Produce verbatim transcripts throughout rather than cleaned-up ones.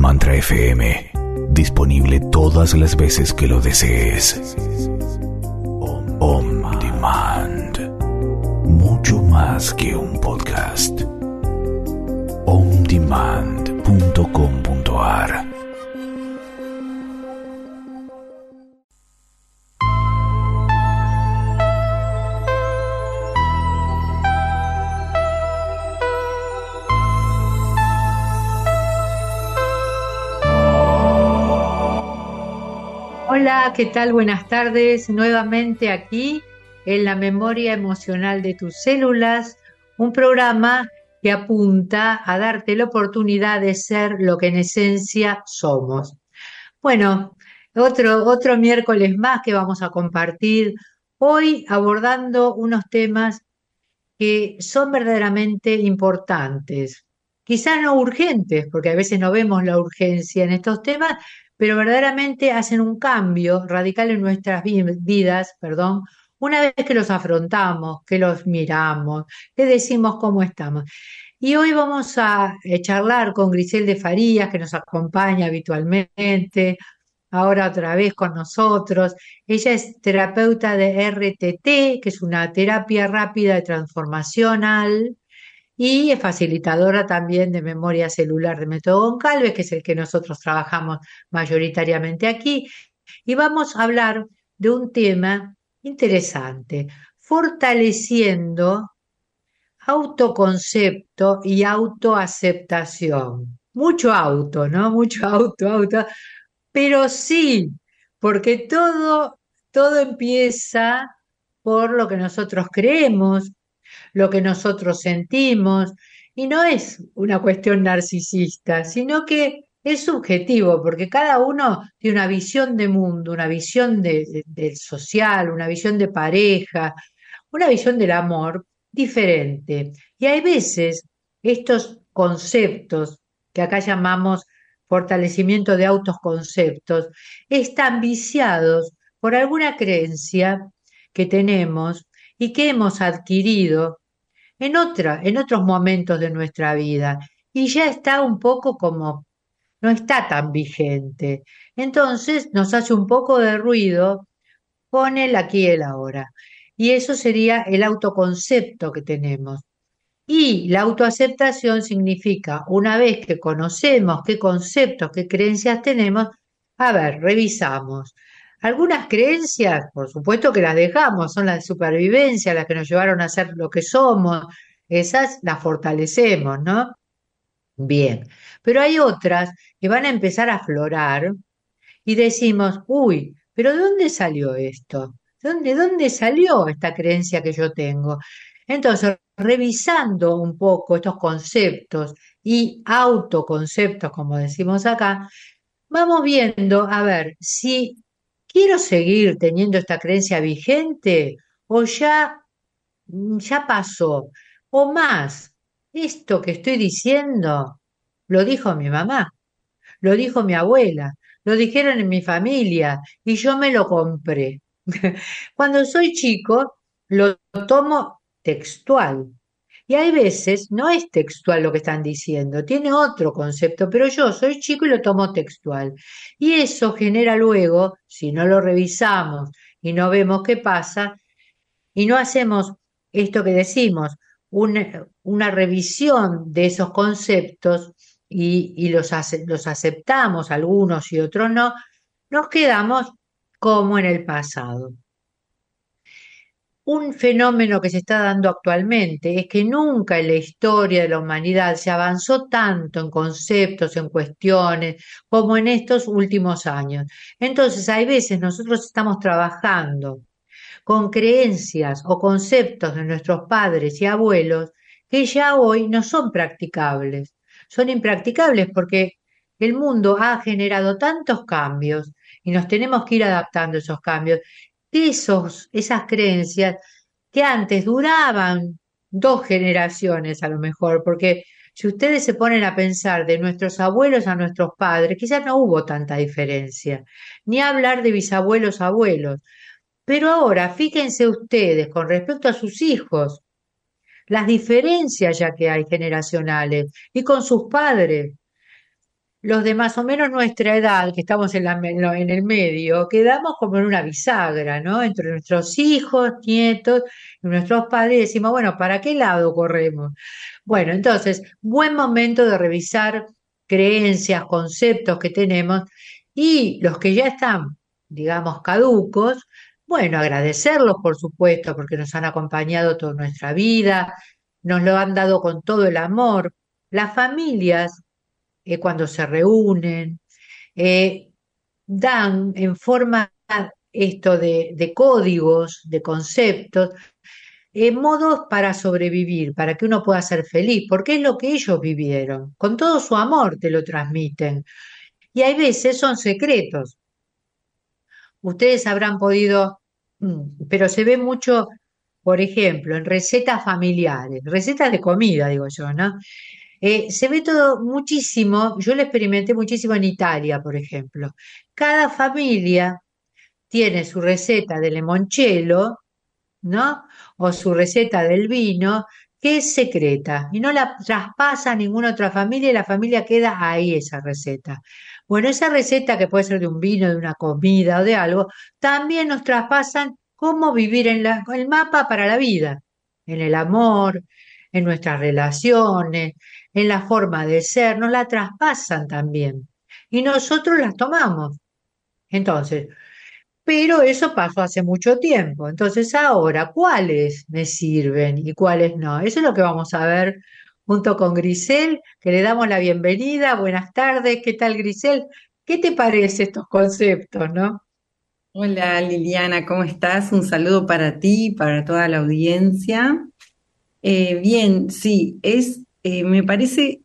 Mantra F M. Disponible todas las veces que lo desees. On Demand. Mucho más que un podcast. on demand punto com punto a r. Hola, ¿qué tal? Buenas tardes. Nuevamente aquí en la memoria emocional de tus células, un programa que apunta a darte la oportunidad de ser lo que en esencia somos. Bueno, otro, otro miércoles más que vamos a compartir, hoy abordando unos temas que son verdaderamente importantes, quizás no urgentes, porque a veces no vemos la urgencia en estos temas, pero verdaderamente hacen un cambio radical en nuestras vi- vidas, perdón, una vez que los afrontamos, que los miramos, que decimos cómo estamos. Y hoy vamos a eh, charlar con Griselda Farías, que nos acompaña habitualmente, ahora otra vez con nosotros. Ella es terapeuta de R T T, que es una terapia rápida y transformacional, y es facilitadora también de memoria celular de método Goncalves, que es el que nosotros trabajamos mayoritariamente aquí. Y vamos a hablar de un tema interesante, fortaleciendo autoconcepto y autoaceptación. Mucho auto, ¿no? Mucho auto, auto. Pero sí, porque todo, todo empieza por lo que nosotros creemos, lo que nosotros sentimos, y no es una cuestión narcisista, sino que es subjetivo, porque cada uno tiene una visión de mundo, una visión de, de- del social, una visión de pareja, una visión del amor diferente. Y hay veces estos conceptos que acá llamamos fortalecimiento de autoconceptos, están viciados por alguna creencia que tenemos y que hemos adquirido en otra, en otros momentos de nuestra vida, y ya está un poco como, no está tan vigente. Entonces nos hace un poco de ruido con el aquí y el ahora. Y eso sería el autoconcepto que tenemos. Y la autoaceptación significa, una vez que conocemos qué conceptos, qué creencias tenemos, a ver, revisamos. Algunas creencias, por supuesto que las dejamos, son las de supervivencia, las que nos llevaron a ser lo que somos, esas las fortalecemos, ¿no? Bien, pero hay otras que van a empezar a aflorar y decimos, uy, pero ¿de dónde salió esto? ¿De dónde, dónde salió esta creencia que yo tengo? Entonces, revisando un poco estos conceptos y autoconceptos, como decimos acá, vamos viendo, a ver, si quiero seguir teniendo esta creencia vigente o ya, ya pasó, o más, esto que estoy diciendo lo dijo mi mamá. Lo dijo mi abuela, lo dijeron en mi familia y yo me lo compré. Cuando soy chico, lo tomo textual. Y hay veces no es textual lo que están diciendo, tiene otro concepto, pero yo soy chico y lo tomo textual. Y eso genera luego, si no lo revisamos y no vemos qué pasa, y no hacemos esto que decimos, una, una revisión de esos conceptos y, y los, ace- los aceptamos, algunos y otros no, nos quedamos como en el pasado. Un fenómeno que se está dando actualmente es que nunca en la historia de la humanidad se avanzó tanto en conceptos, en cuestiones, como en estos últimos años. Entonces, hay veces nosotros estamos trabajando con creencias o conceptos de nuestros padres y abuelos que ya hoy no son practicables. Son impracticables porque el mundo ha generado tantos cambios y nos tenemos que ir adaptando a esos cambios, que esos, esas creencias que antes duraban dos generaciones a lo mejor, porque si ustedes se ponen a pensar de nuestros abuelos a nuestros padres, quizás no hubo tanta diferencia, ni hablar de bisabuelos a abuelos. Pero ahora, fíjense ustedes con respecto a sus hijos, las diferencias ya que hay generacionales y con sus padres. los de más o menos nuestra edad, que estamos en, la, en lo- en el medio, quedamos como en una bisagra, ¿no? Entre nuestros hijos, nietos y nuestros padres, y decimos, bueno, ¿para qué lado corremos? Bueno, entonces, buen momento de revisar creencias, conceptos que tenemos y los que ya están, digamos, caducos, bueno, agradecerlos, por supuesto, porque nos han acompañado toda nuestra vida, nos lo han dado con todo el amor. Las familias, eh, cuando se reúnen, eh, dan en forma esto de, de códigos, de conceptos, eh, modos para sobrevivir, para que uno pueda ser feliz, porque es lo que ellos vivieron. Con todo su amor te lo transmiten. Y hay veces son secretos. Ustedes habrán podido, mm, pero se ve mucho, por ejemplo, en recetas familiares, recetas de comida, digo yo, ¿no? Eh, se ve todo muchísimo, yo lo experimenté muchísimo en Italia, por ejemplo. Cada familia tiene su receta de limoncello, ¿no? O su receta del vino, que es secreta y no la traspasa a ninguna otra familia y la familia queda ahí esa receta. Bueno, esa receta que puede ser de un vino, de una comida o de algo, también nos traspasan cómo vivir en la, el mapa para la vida, en el amor, en nuestras relaciones, en la forma de ser, nos la traspasan también. Y nosotros las tomamos. Entonces, pero eso pasó hace mucho tiempo. Entonces, ahora, ¿cuáles me sirven y cuáles no? Eso es lo que vamos a ver junto con Grisel, que le damos la bienvenida. Buenas tardes, ¿qué tal, Grisel? ¿Qué te parece estos conceptos, no? Hola Liliana, ¿cómo estás? Un saludo para ti, para toda la audiencia. Eh, bien, sí, es, eh, me parece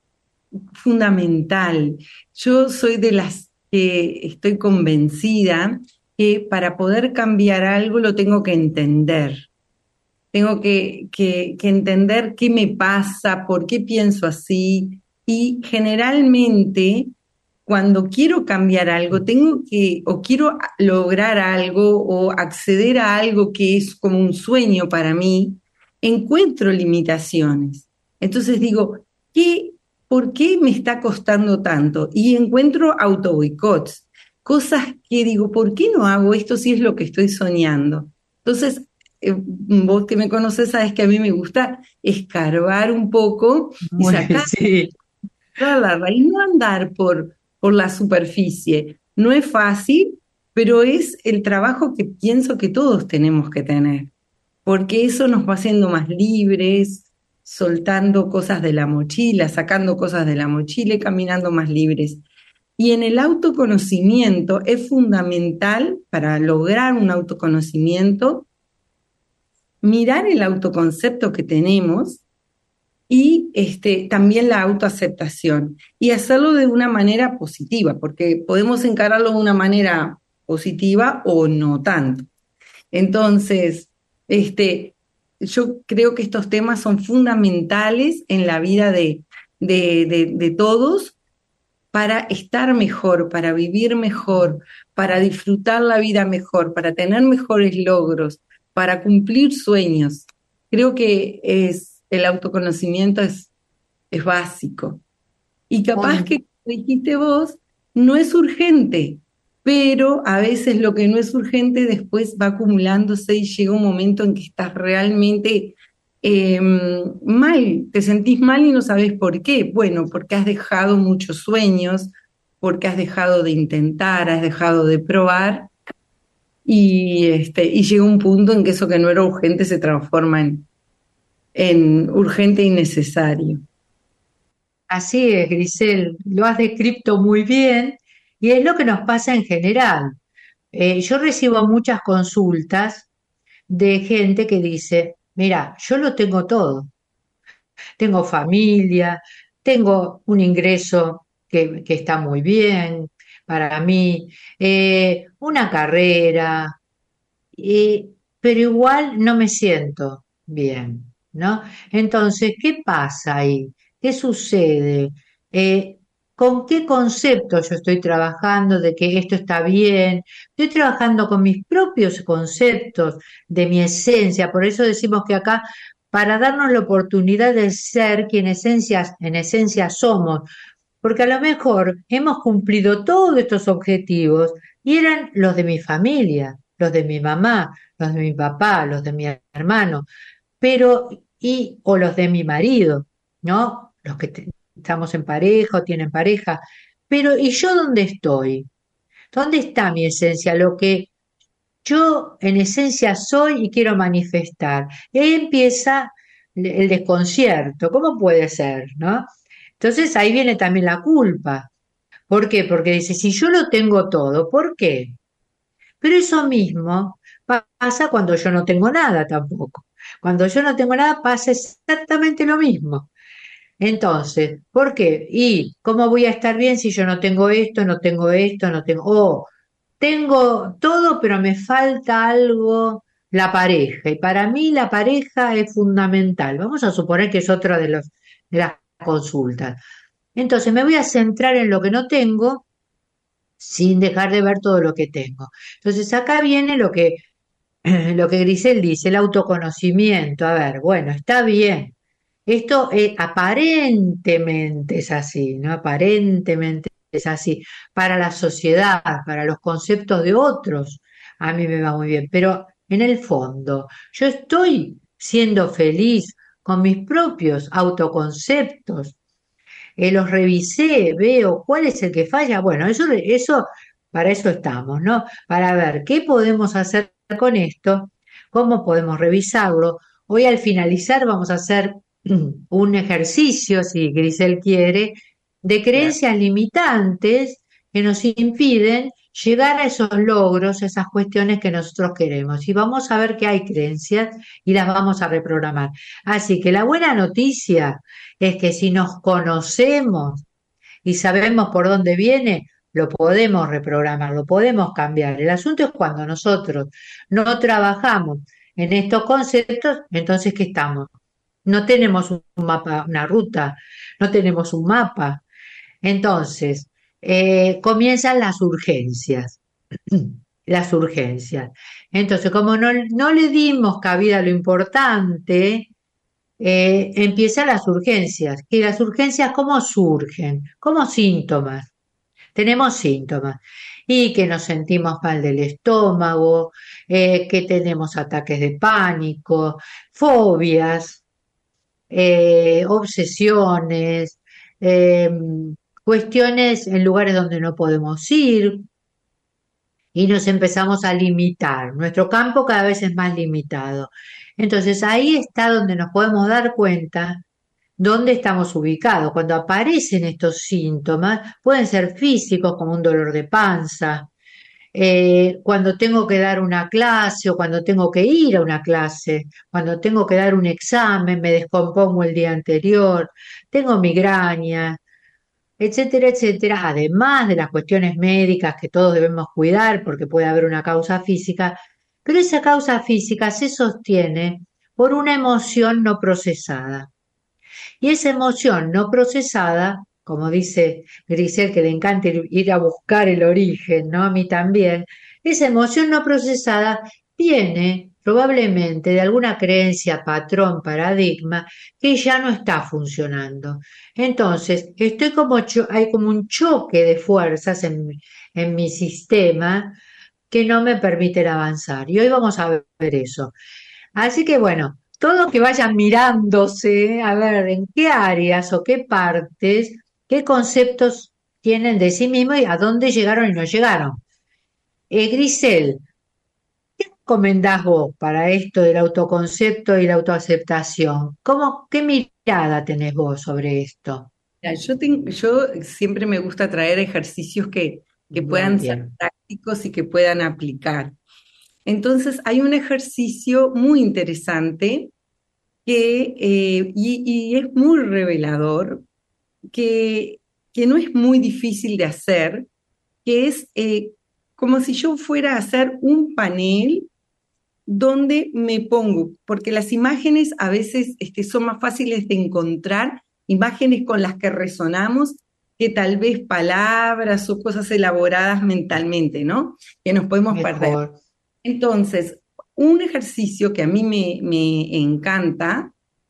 fundamental. Yo soy de las que estoy convencida que para poder cambiar algo lo tengo que entender. Tengo que, que, que entender qué me pasa, por qué pienso así. Y generalmente, cuando quiero cambiar algo, tengo que, o quiero lograr algo, o acceder a algo que es como un sueño para mí, encuentro limitaciones. Entonces digo, ¿qué, ¿por qué me está costando tanto? Y encuentro auto-boicots, cosas que digo, ¿por qué no hago esto si es lo que estoy soñando? Entonces, eh, vos que me conoces sabes que a mí me gusta escarbar un poco y Muy, sacar sí. la raíz, no andar por, por la superficie. No es fácil, pero es el trabajo que pienso que todos tenemos que tener, porque eso nos va haciendo más libres, soltando cosas de la mochila, sacando cosas de la mochila y caminando más libres. Y en el autoconocimiento es fundamental para lograr un autoconocimiento mirar el autoconcepto que tenemos y este, también la autoaceptación y hacerlo de una manera positiva, porque podemos encararlo de una manera positiva o no tanto. Entonces, este, yo creo que estos temas son fundamentales en la vida de, de, de, de todos para estar mejor, para vivir mejor, para disfrutar la vida mejor, para tener mejores logros, para cumplir sueños. Creo que es, el autoconocimiento es, es básico. Y capaz Un- que, como dijiste vos, no es urgente, pero a veces lo que no es urgente después va acumulándose y llega un momento en que estás realmente eh, mal, te sentís mal y no sabes por qué. Bueno, porque has dejado muchos sueños, porque has dejado de intentar, has dejado de probar y, este, y llega un punto en que eso que no era urgente se transforma en, en urgente y necesario. Así es, Grisel, lo has descrito muy bien y es lo que nos pasa en general. Eh, yo recibo muchas consultas de gente que dice, mira, yo lo tengo todo. Tengo familia, tengo un ingreso que, que está muy bien para mí, eh, una carrera, eh, pero igual no me siento bien, ¿no? Entonces, ¿qué pasa ahí? ¿Qué sucede? Eh, ¿con qué concepto yo estoy trabajando de que esto está bien? Estoy trabajando con mis propios conceptos de mi esencia, por eso decimos que acá, para darnos la oportunidad de ser quien esencia, en esencia somos, porque a lo mejor hemos cumplido todos estos objetivos y eran los de mi familia, los de mi mamá, los de mi papá, los de mi hermano, pero, y, o los de mi marido, ¿no? Los que te- estamos en pareja o tienen pareja, pero ¿y yo dónde estoy? ¿Dónde está mi esencia? Lo que yo en esencia soy y quiero manifestar. Y ahí empieza el desconcierto. ¿Cómo puede ser, no? Entonces ahí viene también la culpa. ¿Por qué? Porque dice, si yo lo tengo todo, ¿por qué? Pero eso mismo pasa cuando yo no tengo nada tampoco. Cuando yo no tengo nada pasa exactamente lo mismo. Entonces, ¿por qué? ¿Y cómo voy a estar bien si yo no tengo esto, no tengo esto, no tengo... Oh, tengo todo, pero me falta algo, la pareja. Y para mí la pareja es fundamental. Vamos a suponer que es otra de, los, de las consultas. Entonces, me voy a centrar en lo que no tengo sin dejar de ver todo lo que tengo. Entonces, acá viene lo que, lo que Grisel dice, el autoconocimiento. A ver, bueno, está bien. Esto eh, aparentemente es así, ¿no? Aparentemente es así. Para la sociedad, para los conceptos de otros, a mí me va muy bien. Pero en el fondo, yo estoy siendo feliz con mis propios autoconceptos. Eh, los revisé, veo cuál es el que falla. Bueno, eso, eso, para eso estamos, ¿no? Para ver qué podemos hacer con esto, cómo podemos revisarlo. Hoy al finalizar vamos a hacer un ejercicio, si Grisel quiere, de Claro. creencias limitantes que nos impiden llegar a esos logros, esas cuestiones que nosotros queremos. Y vamos a ver que hay creencias y las vamos a reprogramar. Así que la buena noticia es que si nos conocemos y sabemos por dónde viene, lo podemos reprogramar, lo podemos cambiar. El asunto es cuando nosotros no trabajamos en estos conceptos, entonces ¿qué estamos? No tenemos un mapa, una ruta, no tenemos un mapa. Entonces, eh, comienzan las urgencias, las urgencias. Entonces, como no, no le dimos cabida a lo importante, eh, empiezan las urgencias. ¿Y las urgencias cómo surgen? Como síntomas. Tenemos síntomas. Y que nos sentimos mal del estómago, eh, que tenemos ataques de pánico, fobias, eh, obsesiones, eh, cuestiones en lugares donde no podemos ir y nos empezamos a limitar. Nuestro campo cada vez es más limitado. Entonces ahí está donde nos podemos dar cuenta dónde estamos ubicados. Cuando aparecen estos síntomas, pueden ser físicos como un dolor de panza, eh, cuando tengo que dar una clase o cuando tengo que ir a una clase, cuando tengo que dar un examen, me descompongo el día anterior, tengo migraña, etcétera, etcétera, además de las cuestiones médicas que todos debemos cuidar porque puede haber una causa física, pero esa causa física se sostiene por una emoción no procesada. Y esa emoción no procesada, como dice Grisel, que le encanta ir, ir a buscar el origen, ¿no? A mí también, esa emoción no procesada viene probablemente de alguna creencia, patrón, paradigma, que ya no está funcionando. Entonces, estoy como cho- hay como un choque de fuerzas en, mi- en mi sistema que no me permiten avanzar. Y hoy vamos a ver eso. Así que bueno, todo que vayan mirándose, a ver en qué áreas o qué partes, qué conceptos tienen de sí mismos y a dónde llegaron y no llegaron. Eh, Grisel, ¿comendás vos para esto del autoconcepto y la autoaceptación? ¿Cómo, qué mirada tenés vos sobre esto? Ya, Yo, ten- yo siempre me gusta traer ejercicios que, que Muy puedan ser bien. prácticos y que puedan aplicar. Entonces, hay un ejercicio muy interesante que, eh, y, y es muy revelador, que, que no es muy difícil de hacer, que es eh, como si yo fuera a hacer un panel donde me pongo, porque las imágenes a veces este, son más fáciles de encontrar, imágenes con las que resonamos, que tal vez palabras o cosas elaboradas mentalmente, ¿no? Que nos podemos perder. Mejor. Entonces, un ejercicio que a mí me, me encanta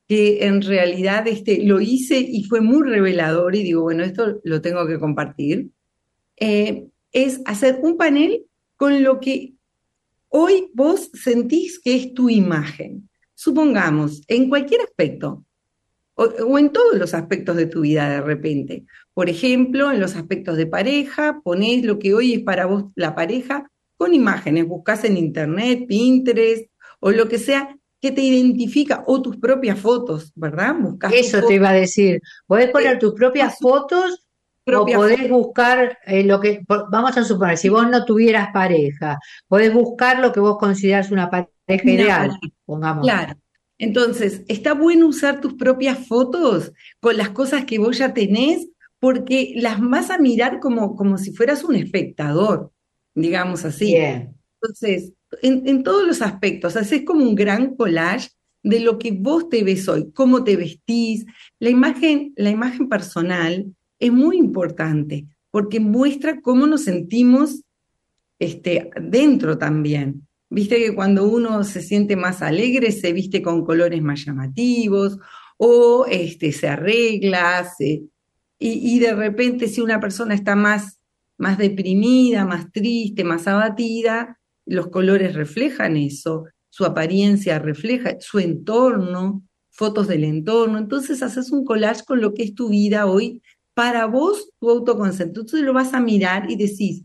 que en realidad este, lo hice y fue muy revelador y digo, bueno, esto lo tengo que compartir, eh, es hacer un panel con lo que hoy vos sentís que es tu imagen. Supongamos, en cualquier aspecto, o, o en todos los aspectos de tu vida de repente. Por ejemplo, en los aspectos de pareja, ponés lo que hoy es para vos la pareja con imágenes, buscás en internet, Pinterest o lo que sea que te identifica, o tus propias fotos, ¿verdad? Buscás tus Eso te fotos, iba a decir. Podés poner eh, tus propias tus fotos o propias podés fotos. buscar eh, lo que, por- vamos a suponer, si vos no tuvieras pareja, podés buscar lo que vos considerás una pareja Una ideal, pareja. pongamos. Claro. Entonces, está bueno usar tus propias fotos con las cosas que vos ya tenés, porque las vas a mirar como, como si fueras un espectador, digamos así. Bien. Entonces, en, en todos los aspectos, haces como un gran collage de lo que vos te ves hoy, cómo te vestís. La imagen, la imagen personal es muy importante, porque muestra cómo nos sentimos este, dentro también. Viste que cuando uno se siente más alegre, se viste con colores más llamativos, o este, se arregla, se- y, y de repente si una persona está más, más deprimida, más triste, más abatida, los colores reflejan eso, su apariencia refleja su entorno, fotos del entorno. Entonces haces un collage con lo que es tu vida hoy, para vos, tu autoconcepto. Entonces lo vas a mirar y decís,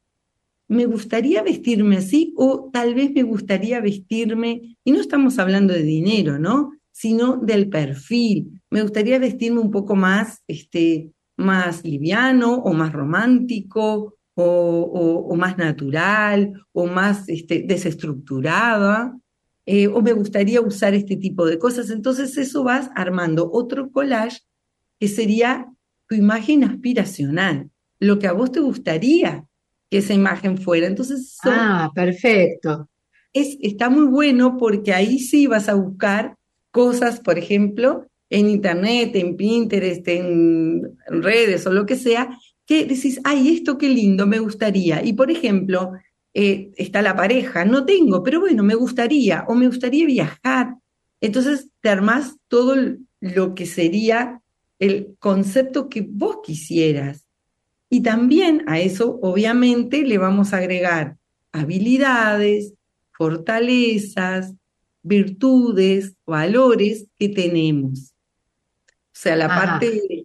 me gustaría vestirme así o tal vez me gustaría vestirme, y no estamos hablando de dinero, ¿no? Sino del perfil. Me gustaría vestirme un poco más, este, más liviano o más romántico o, o- o más natural o más este, desestructurada. Eh, o me gustaría usar este tipo de cosas. Entonces eso vas armando otro collage que sería tu imagen aspiracional, lo que a vos te gustaría que esa imagen fuera. Entonces, eso Ah, perfecto. es, está muy bueno porque ahí sí vas a buscar cosas, por ejemplo, en internet, en Pinterest, en redes o lo que sea, que decís, ay, esto qué lindo, me gustaría. Y por ejemplo, eh, está la pareja, no tengo, pero bueno, me gustaría, o me gustaría viajar. Entonces te armás todo lo que sería el concepto que vos quisieras. Y también a eso, obviamente, le vamos a agregar habilidades, fortalezas, virtudes, valores que tenemos. O sea, la Ajá. parte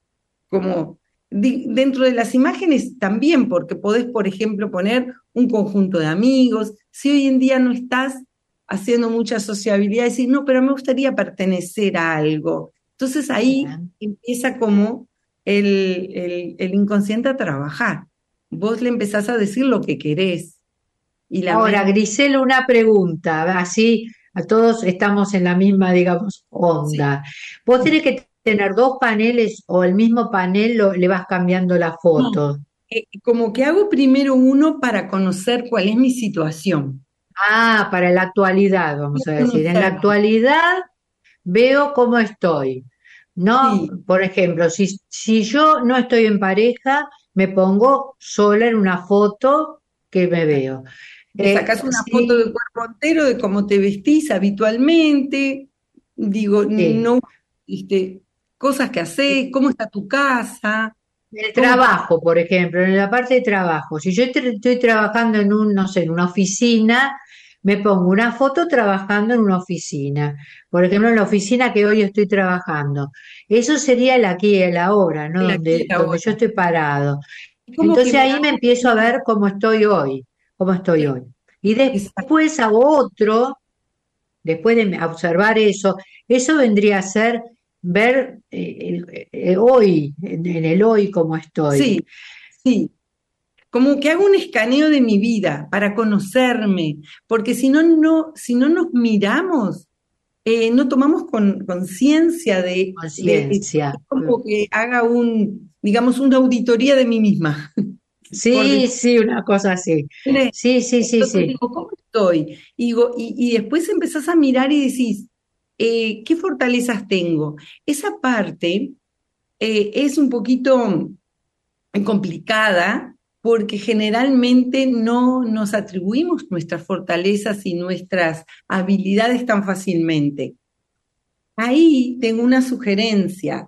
como di- dentro de las imágenes también, porque podés, por ejemplo, poner un conjunto de amigos. Si hoy en día no estás haciendo mucha sociabilidad, decir, no, pero me gustaría pertenecer a algo. Entonces ahí Bien. empieza como el, el, el inconsciente a trabajar. Vos le empezás a decir lo que querés y la Ahora, mente. Grisel, una pregunta, así a todos estamos en la misma, digamos, Sí. onda. ¿Vos tenés que tener dos paneles o el mismo panel lo- le vas cambiando la No, foto? eh, como que hago primero uno para conocer cuál es mi situación. Ah, para la actualidad, vamos Quiero a decir. En la conocerme. actualidad veo cómo estoy. No, Sí, por ejemplo, si, si yo no estoy en pareja, me pongo sola en una foto que me veo. te Eh, sacas una foto del sí, cuerpo entero, de cómo te vestís habitualmente, digo, sí. no, este, cosas que haces, cómo está tu casa, El cómo está. trabajo, por ejemplo, en la parte de trabajo. Si yo tra- estoy trabajando en un, no sé, en una oficina, me pongo una foto trabajando en una oficina. Por ejemplo, en la oficina que hoy estoy trabajando. Eso sería el aquí y el ahora, ¿no? El aquí Donde, y donde yo ahora. estoy parado. Es como que Entonces me ahí me hago empiezo a ver cómo estoy hoy, cómo estoy hoy. Y exacto, después hago otro, después de observar eso, eso vendría a ser ver eh, el- el hoy, en en el hoy cómo estoy. sí, sí. Como que hago un escaneo de mi vida para conocerme, porque si no, no, si no nos miramos, eh, no tomamos con- conciencia de, de, es Conciencia. como que haga un, digamos, una auditoría de mí misma, por Sí, decirlo. sí, una cosa así. Sí, sí, sí, Entonces sí. digo, ¿cómo estoy? Y, digo, y, y después empezás a mirar y decís, eh, ¿qué fortalezas tengo? Esa parte eh, es un poquito complicada porque generalmente no nos atribuimos nuestras fortalezas y nuestras habilidades tan fácilmente. ahí tengo una sugerencia,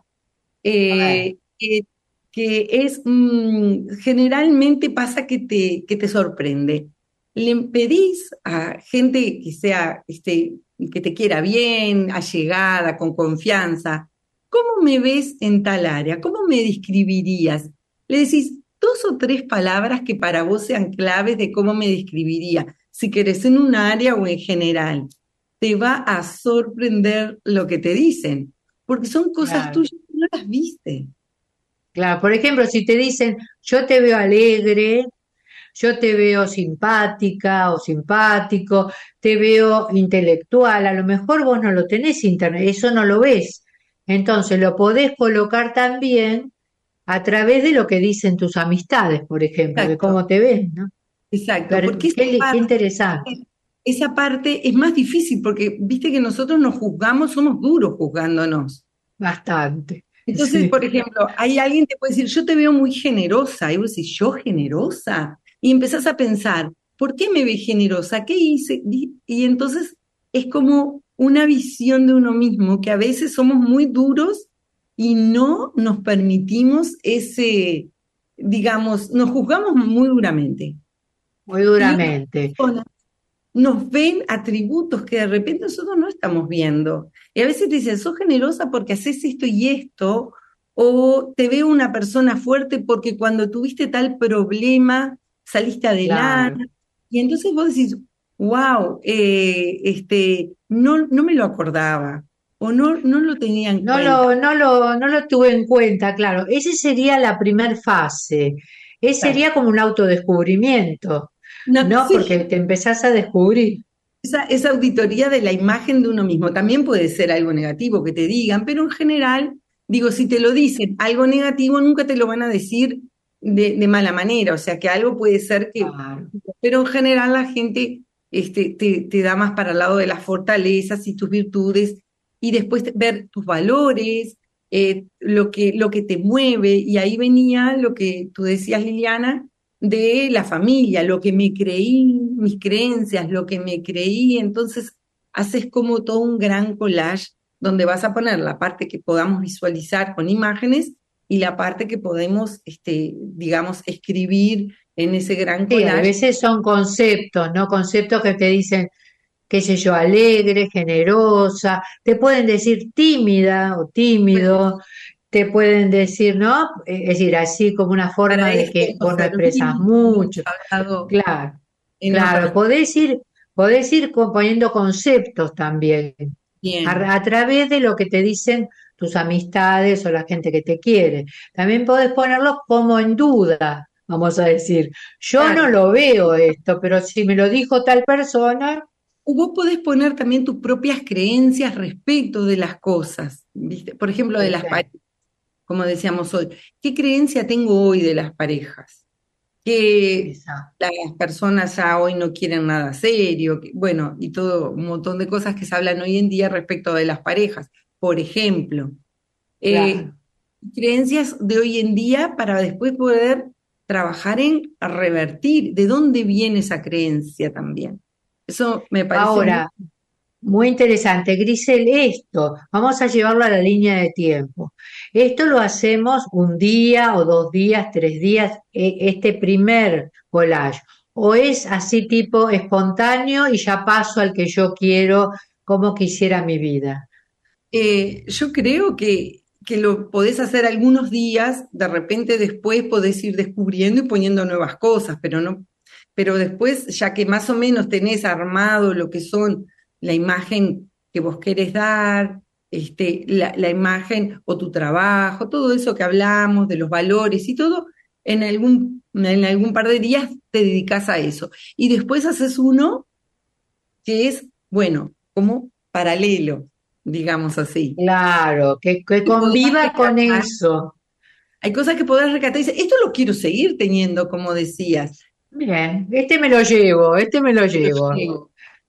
A ver, eh, que, que es, mm, generalmente pasa que te, que te sorprende. Le pedís a gente que sea, este, que te quiera bien, allegada, con confianza, ¿cómo me ves en tal área? ¿Cómo me describirías? Le decís dos o tres palabras que para vos sean claves de cómo me describiría, si querés en un área o en general. Te va a sorprender lo que te dicen, porque son cosas claro. tuyas que no las viste. Claro, por ejemplo, si te dicen, yo te veo alegre, yo te veo simpática o simpático, te veo intelectual, a lo mejor vos no lo tenés internet, eso no lo ves. Entonces lo podés colocar también a través de lo que dicen tus amistades, por ejemplo, de Exacto, cómo te ven, ¿no? exacto, Pero porque esa qué, li- qué parte, interesante, esa parte es más difícil, porque viste que nosotros nos juzgamos, somos duros juzgándonos. bastante. Entonces, Sí, por ejemplo, hay alguien que te puede decir, yo te veo muy generosa, y vos decís, ¿yo generosa? Y empezás a pensar, ¿por qué me ves generosa? ¿Qué hice? Y y entonces es como una visión de uno mismo, que a veces somos muy duros y no nos permitimos ese, digamos, nos juzgamos muy duramente. muy Y otras duramente. personas nos ven atributos que de repente nosotros no estamos viendo. Y a veces te dicen, sos generosa porque haces esto y esto, o te veo una persona fuerte porque cuando tuviste tal problema saliste Claro. adelante. Y entonces vos decís, wow, eh, este, no, no me lo acordaba, o no, no lo tenía en No cuenta. lo, no lo, no lo tuve en cuenta, claro. Esa sería la primer fase. Ese sería como un autodescubrimiento, No, ¿no? Porque sí, te empezás a descubrir. esa, esa auditoría de la imagen de uno mismo también puede ser algo negativo que te digan, pero en general, digo, si te lo dicen algo negativo, nunca te lo van a decir de, de mala manera, o sea que algo puede ser que, Claro. pero en general la gente este, te, te da más para el lado de las fortalezas y tus virtudes, y después ver tus valores, eh, lo que, lo que te mueve, y ahí venía lo que tú decías, Liliana, de la familia, lo que me creí, mis creencias, lo que me creí. Entonces haces como todo un gran collage donde vas a poner la parte que podamos visualizar con imágenes y la parte que podemos, este, digamos, escribir en ese gran Sí, a collage. veces son conceptos, ¿no? Conceptos que te dicen, qué sé yo, alegre, generosa, te pueden decir tímida o tímido, te pueden decir, ¿no? Eh, Es decir, así como una Para forma de esto que nos vos no expresas servimos, como hemos mucho. hablado Claro, en claro, otras. podés ir, podés ir componiendo conceptos también, Bien, a, a través de lo que te dicen tus amistades o la gente que te quiere. También podés ponerlos como en duda, vamos a decir. Yo no claro. lo veo esto, pero si me lo dijo tal persona, O vos podés poner también tus propias creencias respecto de las cosas, ¿viste? Por ejemplo, por de las ejemplo, parejas, como decíamos hoy. ¿Qué creencia tengo hoy de las parejas? Que esa. las personas ya hoy no quieren nada serio, que- bueno, y todo un montón de cosas que se hablan hoy en día respecto de las parejas. Por ejemplo, eh, Claro. creencias de hoy en día para después poder trabajar en revertir de dónde viene esa creencia también. Eso me parece muy Ahora, muy interesante, Grisel, esto, vamos a llevarlo a la línea de tiempo. Esto lo hacemos un día o dos días, tres días, e- este primer collage. O es así tipo espontáneo y ya paso al que yo quiero, como quisiera mi vida. Eh, yo creo que, que lo podés hacer algunos días, de repente después podés ir descubriendo y poniendo nuevas cosas, pero no, pero después, ya que más o menos tenés armado lo que son la imagen que vos querés dar, este, la, la imagen o tu trabajo, todo eso que hablamos de los valores y todo, en algún, en algún par de días te dedicas a eso. Y después haces uno que es, bueno, como paralelo, digamos así. Claro, que, que Que podés conviva con rescatar. eso. Hay cosas que podés rescatar y dices, esto lo quiero seguir teniendo, como decías. Bien, este me lo llevo, este me lo Te lo llevo. llevo.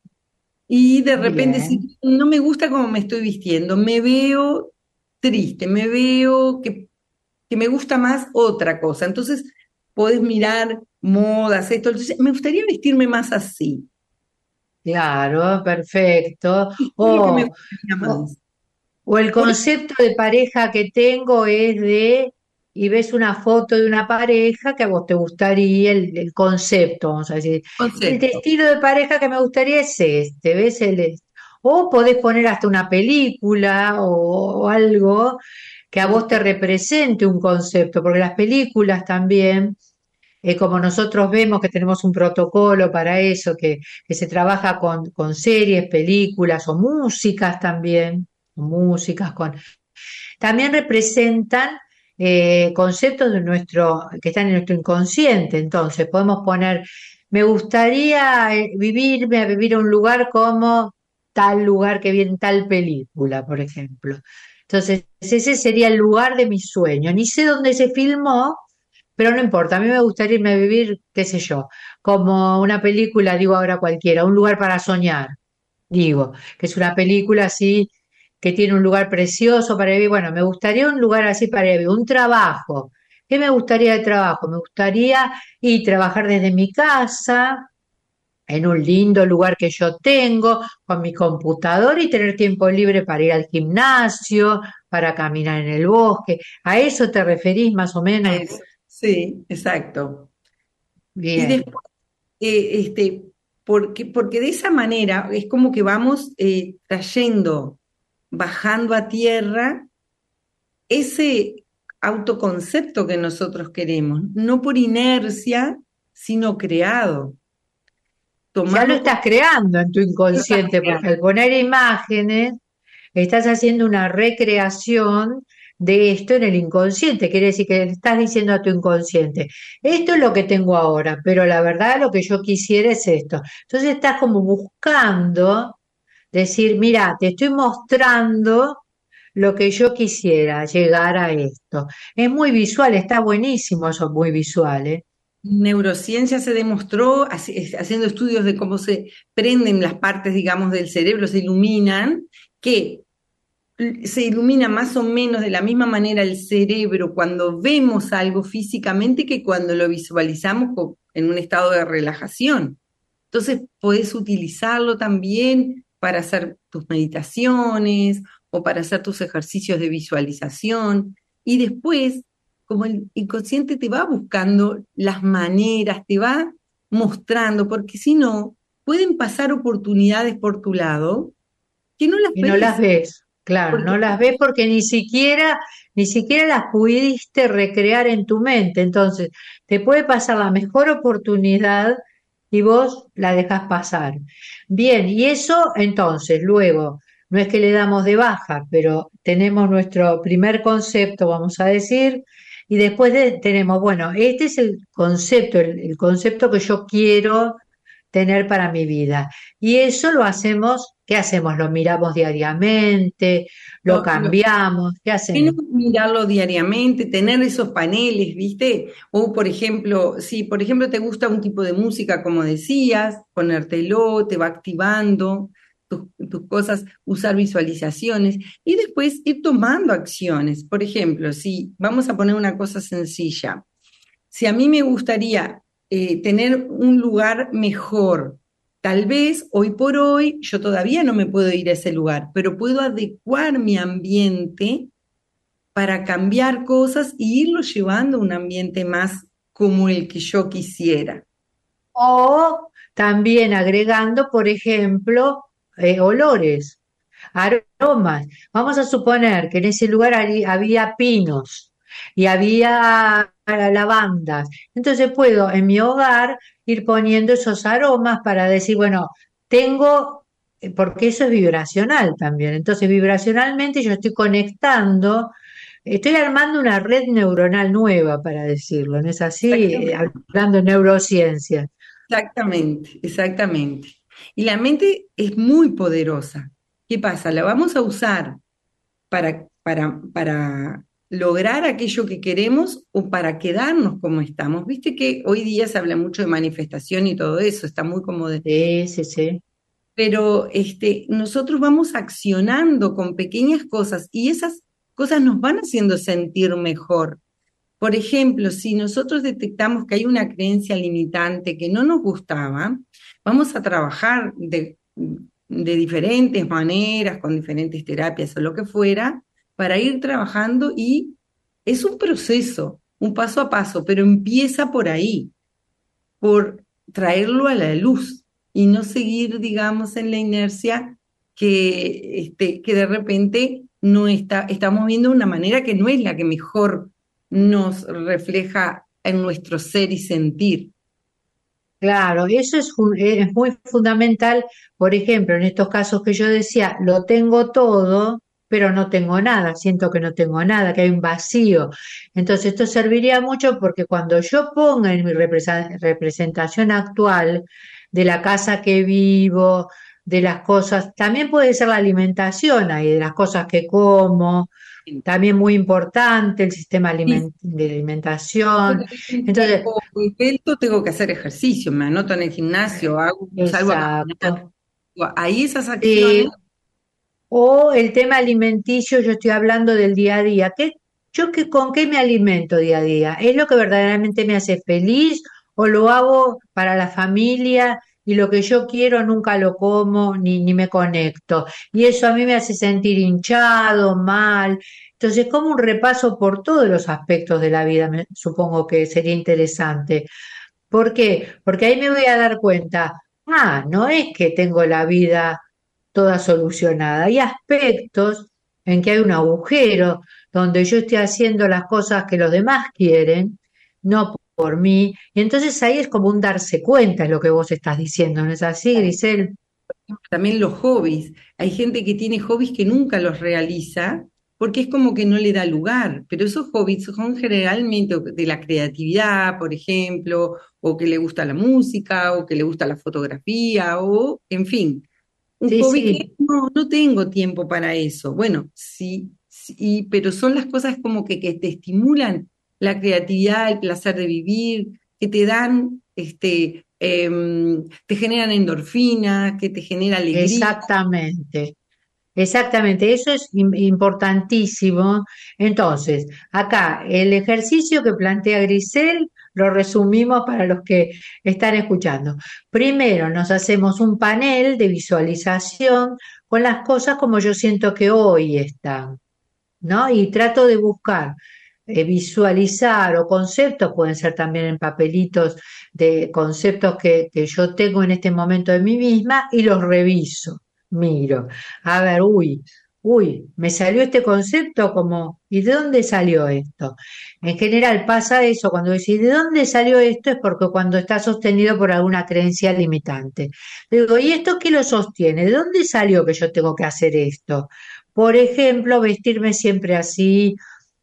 Y de repente, si Bien. no me gusta cómo me estoy vistiendo, me veo triste, me veo que, que me gusta más otra cosa. Entonces, podés mirar modas, esto. Entonces, me gustaría vestirme más así. Claro, perfecto. Esto es lo que me O, gustaría o, más. O el Por concepto de pareja que tengo es de, y ves una foto de una pareja que a vos te gustaría, el, el concepto, vamos a decir, el concepto. estilo de pareja que me gustaría es este, ¿ves? El, o podés poner hasta una película o, o algo que a vos te represente un concepto, porque las películas también, eh, como nosotros vemos que tenemos un protocolo para eso, que, que se trabaja con, con series, películas o músicas también, músicas con también representan eh, conceptos de nuestro, que están en nuestro inconsciente. Entonces, podemos poner, me gustaría eh, vivirme a vivir a un lugar como tal lugar que vi en tal película, por ejemplo. Entonces, ese sería el lugar de mi sueño. Ni sé dónde se filmó, pero no importa. A mí me gustaría irme a vivir, qué sé yo, como una película, digo ahora cualquiera, un lugar para soñar, digo, que es una película así que tiene un lugar precioso para vivir. Bueno, me gustaría un lugar así para vivir, un trabajo. ¿Qué me gustaría de trabajo? Me gustaría ir trabajar desde mi casa, en un lindo lugar que yo tengo, con mi computador y tener tiempo libre para ir al gimnasio, para caminar en el bosque. ¿A eso te referís más o A menos? eso. Sí, exacto. Y Bien. después, eh, este, porque, porque de esa manera es como que vamos eh, trayendo, bajando a tierra ese autoconcepto que nosotros queremos, no por inercia, sino creado, Ya lo tomado como estás creando en tu inconsciente, porque al poner imágenes estás haciendo una recreación de esto en el inconsciente. Quiere decir que le estás diciendo a tu inconsciente, esto es lo que tengo ahora, pero la verdad lo que yo quisiera es esto. Entonces estás como buscando decir, mira, te estoy mostrando lo que yo quisiera, llegar a esto. Es muy visual, está buenísimo eso, muy visual, ¿eh? neurociencia se demostró, haci- haciendo estudios de cómo se prenden las partes, digamos, del cerebro, se iluminan, que se ilumina más o menos de la misma manera el cerebro cuando vemos algo físicamente que cuando lo visualizamos co- en un estado de relajación. Entonces, podés utilizarlo también para hacer tus meditaciones o para hacer tus ejercicios de visualización. Y después, como el inconsciente te va buscando las maneras, te va mostrando, porque si no, pueden pasar oportunidades por tu lado que no las Y no las ves. ves, claro, Porque no las ves porque ni siquiera, ni siquiera las pudiste recrear en tu mente. Entonces, te puede pasar la mejor oportunidad y vos la dejás pasar. Bien, y eso entonces, luego, no es que le damos de baja, pero tenemos nuestro primer concepto, vamos a decir, y después de- tenemos, bueno, este es el concepto, el el concepto que yo quiero tener para mi vida. Y eso lo hacemos, ¿qué hacemos? Lo miramos diariamente, lo lo, lo- cambiamos, ¿qué menos hacemos? mirarlo diariamente, tener esos paneles, ¿viste? O por ejemplo, si por ejemplo te gusta un tipo de música, como decías, ponértelo, te va activando tus, tus cosas, usar visualizaciones y después ir tomando acciones. Por ejemplo, si vamos a poner una cosa sencilla, si a mí me gustaría eh, tener un lugar mejor, tal vez hoy por hoy yo todavía no me puedo ir a ese lugar, pero puedo adecuar mi ambiente para cambiar cosas y irlo llevando a un ambiente más como el que yo quisiera. O también agregando, por ejemplo, eh, olores, aromas. Vamos a suponer que en ese lugar hari- había pinos y había lavandas. Entonces puedo en mi hogar ir poniendo esos aromas para decir, bueno, tengo, eh, porque eso es vibracional también. Entonces vibracionalmente yo estoy conectando, estoy armando una red neuronal nueva, para decirlo, ¿no es así? Eh, Exactamente, Hablando de neurociencia. exactamente, exactamente. Y la mente es muy poderosa. ¿Qué pasa? La vamos a usar para, para, para lograr aquello que queremos o para quedarnos como estamos. Viste que hoy día se habla mucho de manifestación y todo eso, está muy como de... Sí, sí, sí. Pero este, nosotros vamos accionando con pequeñas cosas y esas cosas nos van haciendo sentir mejor. Por ejemplo, si nosotros detectamos que hay una creencia limitante que no nos gustaba, vamos a trabajar de, de diferentes maneras, con diferentes terapias o lo que fuera, para ir trabajando y es un proceso, un paso a paso, pero empieza por ahí, por traerlo a la luz y no seguir, digamos, en la inercia que, este, que de repente no está, estamos viendo una manera que no es la que mejor nos refleja en nuestro ser y sentir. Claro, eso es, fu- es muy fundamental. Por ejemplo, en estos casos que yo decía, lo tengo todo, pero no tengo nada, siento que no tengo nada, que hay un vacío. Entonces, esto serviría mucho porque cuando yo ponga en mi represa- representación actual de la casa que vivo, de las cosas, también puede ser la alimentación ahí, de las cosas que como, también muy importante el sistema Sí, aliment- de yo alimentación. tengo un Entonces, cuerpo esbelto, tengo que hacer ejercicio, me anoto en el gimnasio, hago, salgo a caminar. exacto. Ahí esas acciones, Sí, o el tema alimenticio, yo estoy hablando del día a día. ¿Qué, yo qué, con qué me alimento día a día? ¿Es lo que verdaderamente me hace feliz o lo hago para la familia y lo que yo quiero nunca lo como ni, ni me conecto? Y eso a mí me hace sentir hinchado, mal. Entonces, como un repaso por todos los aspectos de la vida, me- supongo que sería interesante. ¿Por qué? Porque ahí me voy a dar cuenta, ah, no es que tengo la vida toda solucionada. Hay aspectos en que hay un agujero donde yo estoy haciendo las cosas que los demás quieren, no por mí. Y entonces ahí es como un darse cuenta, es lo que vos estás diciendo, ¿no es así, Grisel? también los hobbies. Hay gente que tiene hobbies que nunca los realiza porque es como que no le da lugar, pero esos hobbies son generalmente de la creatividad, por ejemplo, o que le gusta la música, o que le gusta la fotografía, o en fin, un Sí, hobby que sí, no, no tengo tiempo para eso. Bueno, sí, sí, pero son las cosas como que, que te estimulan la creatividad, el placer de vivir, que te dan, este, em, te generan endorfinas, que te genera alegría. exactamente. Exactamente, eso es im- importantísimo. Entonces, acá el ejercicio que plantea Grisel lo resumimos para los que están escuchando. Primero, nos hacemos un panel de visualización con las cosas como yo siento que hoy están, ¿no? Y trato de buscar, eh, visualizar o conceptos, pueden ser también en papelitos de conceptos que, que yo tengo en este momento de mí misma y los reviso, miro. A ver, uy, uy, me salió este concepto como, ¿y de dónde salió esto? En general pasa eso cuando decís, ¿de dónde salió esto? Es porque cuando está sostenido por alguna creencia limitante. Digo, ¿y esto qué lo sostiene? ¿De dónde salió que yo tengo que hacer esto? Por ejemplo, vestirme siempre así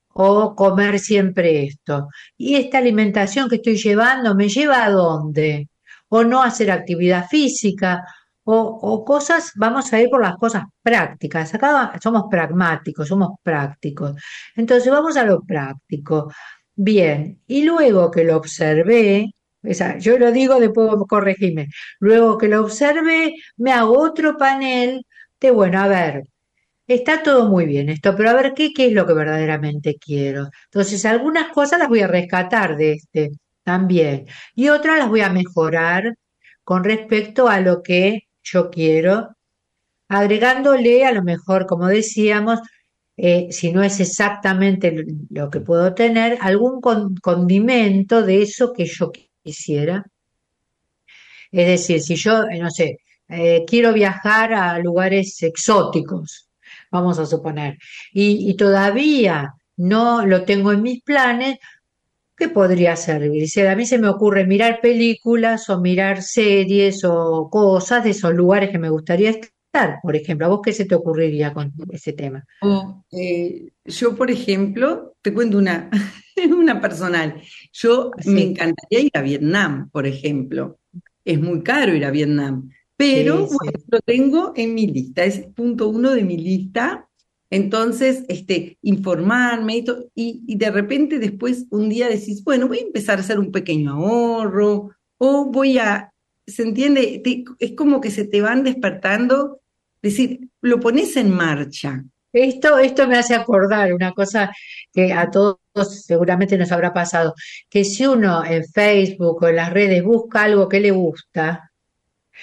o comer siempre esto. ¿Y esta alimentación que estoy llevando me lleva a dónde? O no hacer actividad física o, o cosas, vamos a ir por las cosas prácticas. Acá somos pragmáticos, somos prácticos. Entonces vamos a lo práctico. Bien, y luego que lo observé, esa, yo lo digo, después corregime, luego que lo observé, me hago otro panel de, bueno, a ver, está todo muy bien esto, pero a ver qué, qué es lo que verdaderamente quiero. Entonces, algunas cosas las voy a rescatar de este también y otras las voy a mejorar con respecto a lo que yo quiero, agregándole a lo mejor, como decíamos, eh, si no es exactamente lo lo que puedo tener, algún con- condimento de eso que yo quisiera. Es decir, si yo, eh, no sé, eh, quiero viajar a lugares exóticos, vamos a suponer, y, y todavía no lo tengo en mis planes, ¿qué podría ser, Grisel? A mí se me ocurre mirar películas o mirar series o cosas de esos lugares que me gustaría estar, por ejemplo. ¿A vos qué se te ocurriría con ese tema? O, eh, yo, por ejemplo, te cuento una, una personal. Yo me Sí, encantaría ir a Vietnam, por ejemplo. Es muy caro ir a Vietnam, pero sí, bueno, sí. lo tengo en mi lista, es punto uno de mi lista. Entonces, este, informarme y, to- y, y de repente después un día decís, bueno, voy a empezar a hacer un pequeño ahorro o voy a, ¿se entiende? Te- es como que se te van despertando, decir, lo pones en marcha. Esto, esto me hace acordar una cosa que a todos seguramente nos habrá pasado, que si uno en Facebook o en las redes busca algo que le gusta,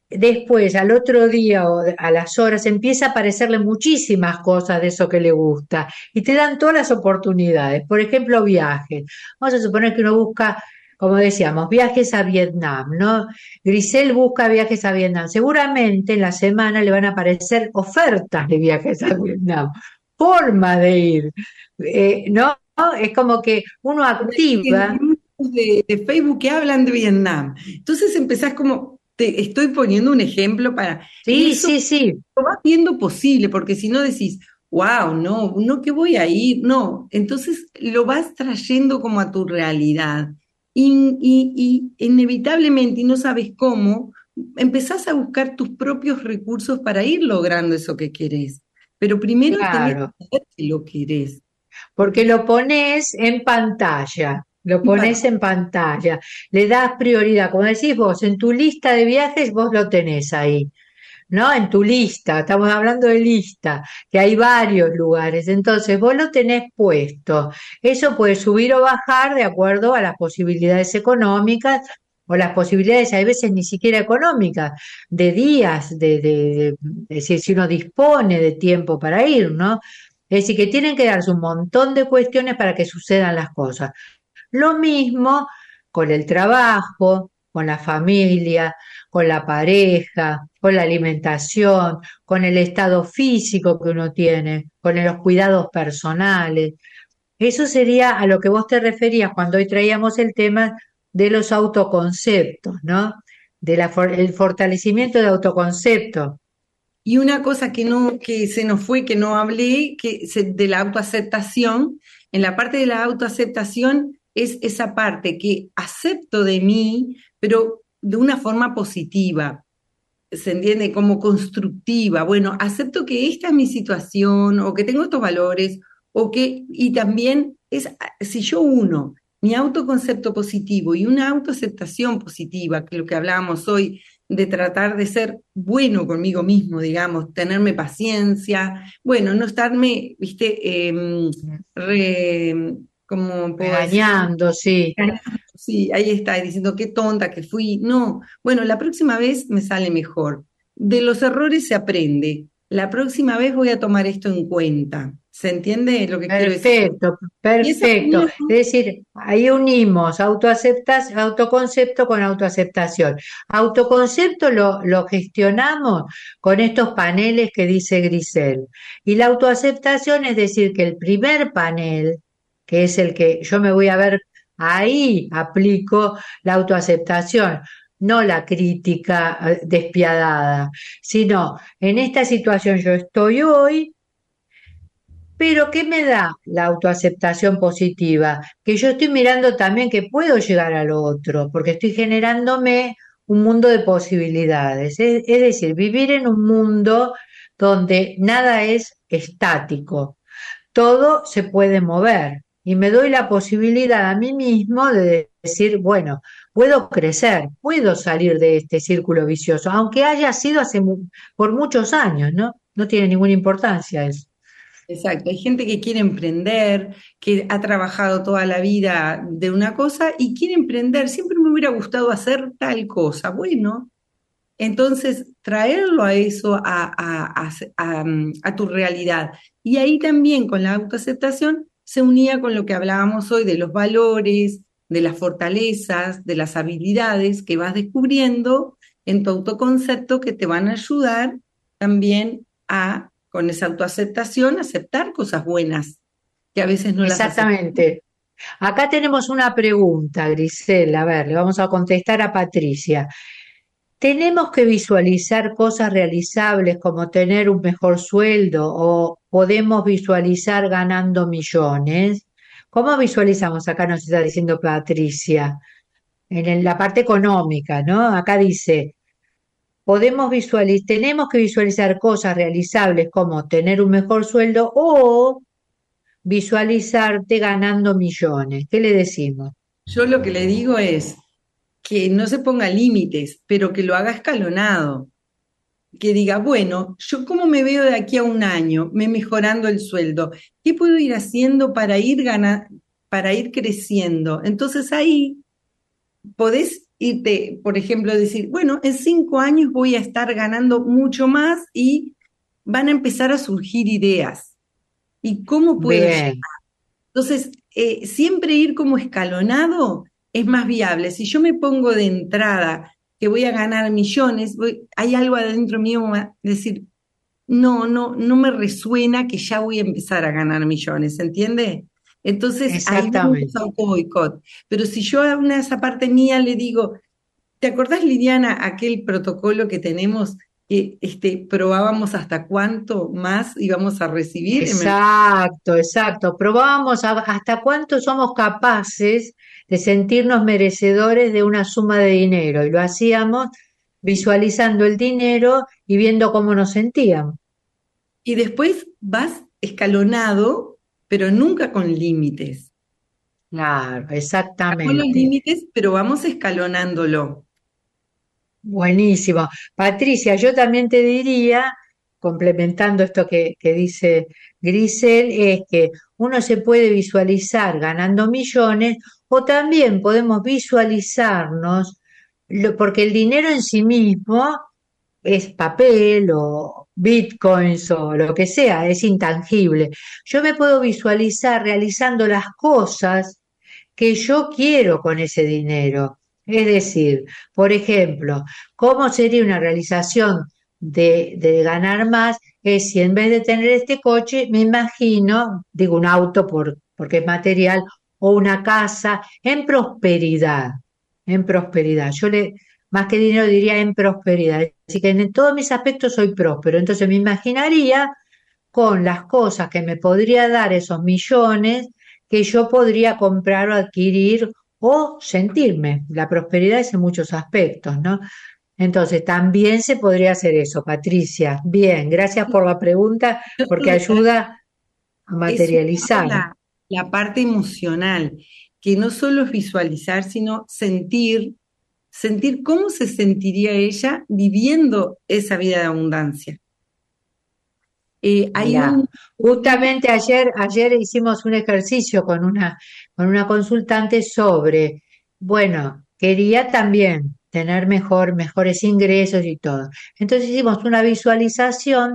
después, al otro día o a las horas, empieza a aparecerle muchísimas cosas de eso que le gusta y te dan todas las oportunidades. Por ejemplo, viajes. Vamos a suponer que uno busca, como decíamos, viajes a Vietnam, ¿no? Grisel busca viajes a Vietnam. Seguramente en la semana le van a aparecer ofertas de viajes a Vietnam, formas de ir, eh, ¿no? Es como que uno En activa. grupos de, de Facebook que hablan de Vietnam. Entonces empezás como, te estoy poniendo un ejemplo para, y Sí, eso sí, sí. lo vas viendo posible, porque si no decís, wow, no, no que voy a ir, no. Entonces lo vas trayendo como a tu realidad. Y, y, y inevitablemente, y no sabes cómo, empezás a buscar tus propios recursos para ir logrando eso que querés. Pero primero tenés Claro. que saber que lo querés. Porque lo pones en pantalla, lo pones en pantalla, le das prioridad, como decís vos, en tu lista de viajes vos lo tenés ahí, ¿no? En tu lista, estamos hablando de lista, que hay varios lugares, entonces vos lo tenés puesto. Eso puede subir o bajar de acuerdo a las posibilidades económicas o las posibilidades, hay veces ni siquiera económicas, de días, de, de, de, es decir, si uno dispone de tiempo para ir, ¿no? Es decir, que tienen que darse un montón de cuestiones para que sucedan las cosas. Lo mismo con el trabajo, con la familia, con la pareja, con la alimentación, con el estado físico que uno tiene, con los cuidados personales. Eso sería a lo que vos te referías cuando hoy traíamos el tema de los autoconceptos, ¿no? De la, for- el fortalecimiento de autoconcepto. Y una cosa que no, que se nos fue, que no hablé, que se- de la autoaceptación, en la parte de la autoaceptación es esa parte que acepto de mí, pero de una forma positiva, se entiende como constructiva. Bueno, acepto que esta es mi situación o que tengo estos valores o que, y también es, si yo uno, mi autoconcepto positivo y una autoaceptación positiva, que es lo que hablábamos hoy, de tratar de ser bueno conmigo mismo, digamos, tenerme paciencia, bueno, no estarme, viste, eh, re, ¿cómo puedo decir? Regañando, sí. Sí, ahí está, diciendo qué tonta que fui. No, bueno, la próxima vez me sale mejor. De los errores se aprende. La próxima vez voy a tomar esto en cuenta. ¿Se entiende lo que quiero decir? Perfecto, Y esa perfecto. unión, Es decir, ahí unimos autoaceptas, autoconcepto con autoaceptación. Autoconcepto lo, lo gestionamos con estos paneles que dice Grisel. Y la autoaceptación es decir, que el primer panel, que es el que yo me voy a ver, ahí aplico la autoaceptación, no la crítica eh, despiadada, sino en esta situación yo estoy hoy. Pero ¿qué me da la autoaceptación positiva? Que yo estoy mirando también que puedo llegar al otro, porque estoy generándome un mundo de posibilidades. Es, es decir, vivir en un mundo donde nada es estático, todo se puede mover. Y me doy la posibilidad a mí mismo de decir, bueno, puedo crecer, puedo salir de este círculo vicioso, aunque haya sido hace mu- por muchos años, ¿no? No tiene ninguna importancia eso. exacto, hay gente que quiere emprender, que ha trabajado toda la vida de una cosa y quiere emprender. Siempre me hubiera gustado hacer tal cosa. Bueno, entonces, traerlo a eso, a, a- a- a, mm, a tu realidad. Y ahí también con la autoaceptación se unía con lo que hablábamos hoy de los valores, de las fortalezas, de las habilidades que vas descubriendo en tu autoconcepto que te van a ayudar también a, con esa autoaceptación, aceptar cosas buenas, que a veces no las aceptamos. Exactamente. Acá tenemos una pregunta, Grisela. A ver, le vamos a contestar a Patricia. ¿Tenemos que visualizar cosas realizables como tener un mejor sueldo o podemos visualizar ganando millones? ¿Cómo visualizamos? Acá nos está diciendo Patricia, en el- la parte económica, ¿no? Acá dice, podemos visualizar, tenemos que visualizar cosas realizables como tener un mejor sueldo o visualizarte ganando millones. ¿Qué le decimos? Yo lo que le digo es que no se ponga límites, pero que lo haga escalonado. Que diga, bueno, yo cómo me veo de aquí a un año, me mejorando el sueldo, ¿qué puedo ir haciendo para ir gana- para ir creciendo? Entonces ahí podés irte, por ejemplo, decir, bueno, en cinco años voy a estar ganando mucho más y van a empezar a surgir ideas. ¿Y cómo puedo llegar? Bien, Entonces, eh, siempre ir como escalonado es más viable. Si yo me pongo de entrada que voy a ganar millones, voy- hay algo adentro mío que va a decir, no, no, no me resuena que ya voy a empezar a ganar millones, ¿entiende? Entonces ahí viene un exactamente. auto boicot. Pero si yo a una esa parte mía le digo, ¿te acordás, Liliana, aquel protocolo que tenemos que este, probábamos hasta cuánto más íbamos a recibir? Exacto, exacto. Probábamos a- hasta cuánto somos capaces de sentirnos merecedores de una suma de dinero y lo hacíamos visualizando el dinero y viendo cómo nos sentíamos. Y después vas escalonado, pero nunca con límites. Claro, Con los exactamente. límites, pero vamos escalonándolo. Buenísimo. Patricia, yo también te diría, complementando esto que, que dice Grisel, es que uno se puede visualizar ganando millones o también podemos visualizarnos, lo- porque el dinero en sí mismo es papel o bitcoins o lo que sea, es intangible. Yo me puedo visualizar realizando las cosas que yo quiero con ese dinero. Es decir, por ejemplo, ¿cómo sería una realización de, de ganar más? Es si en vez de tener este coche, me imagino, digo un auto por, porque es material, o una casa en prosperidad, en prosperidad. Yo le, más que dinero diría en prosperidad. Así que en todos mis aspectos soy próspero. Entonces me imaginaría con las cosas que me podría dar esos millones que yo podría comprar o adquirir o sentirme. La prosperidad es en muchos aspectos, ¿no? Entonces, también se podría hacer eso, Patricia. Bien, gracias por la pregunta, Yo porque le ayuda a he sumado materializar. la, la parte emocional, que no solo es visualizar, sino sentir, sentir cómo se sentiría ella viviendo esa vida de abundancia. Eh, hay Mirá, un libro, justamente ayer, ayer hicimos un ejercicio con una, con una consultante sobre, bueno, quería también tener mejor, mejores ingresos y todo. Entonces hicimos una visualización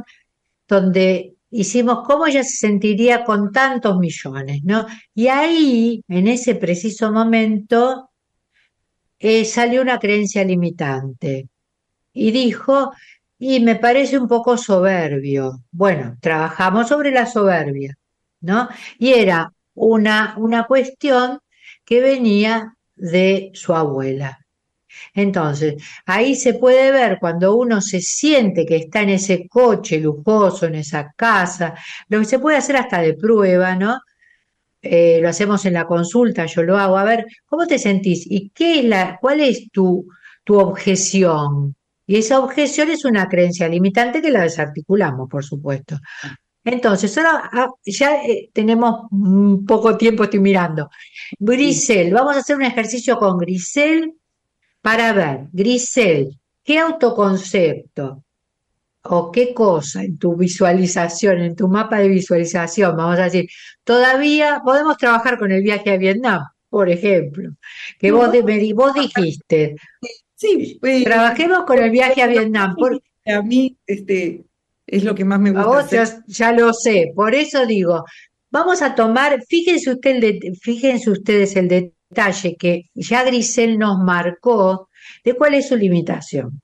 donde hicimos cómo ella se sentiría con tantos millones, ¿no? Y ahí, en ese preciso momento, eh, salió una creencia limitante y dijo, y me parece un poco soberbio. Bueno, trabajamos sobre la soberbia, ¿no? Y era una, una cuestión que venía de su abuela. Entonces, ahí se puede ver cuando uno se siente que está en ese coche lujoso, en esa casa, lo que se puede hacer hasta de prueba, ¿no? Eh, lo hacemos en la consulta, yo lo hago, a ver, ¿cómo te sentís? ¿Y qué es la, cuál es tu, tu objeción? Y esa objeción es una creencia limitante que la desarticulamos, por supuesto. Entonces, ahora ah, ya eh, tenemos mm, poco tiempo, estoy mirando. Grisel, vamos a hacer un ejercicio con Grisel para ver, Grisel, ¿qué autoconcepto o qué cosa en tu visualización, en tu mapa de visualización, vamos a decir, todavía podemos trabajar con el viaje a Vietnam, por ejemplo, que no, vos, de- vamos me di- vos dijiste, sí, eh, trabajemos con por, el por viaje a lo Vietnam, por, que a mí este, es lo que más me a gusta vos ya, hacer. ya lo sé, por eso digo, vamos a tomar, fíjense, usted el de- fíjense ustedes el detalle que ya Grisel nos marcó de cuál es su limitación.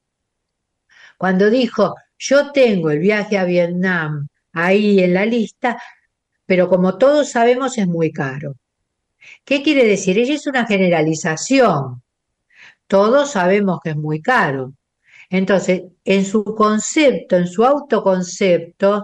Cuando dijo, yo tengo el viaje a Vietnam ahí en la lista, pero como todos sabemos es muy caro. ¿Qué quiere decir? Ella es una generalización. Todos sabemos que es muy caro. Entonces, en su concepto, en su autoconcepto,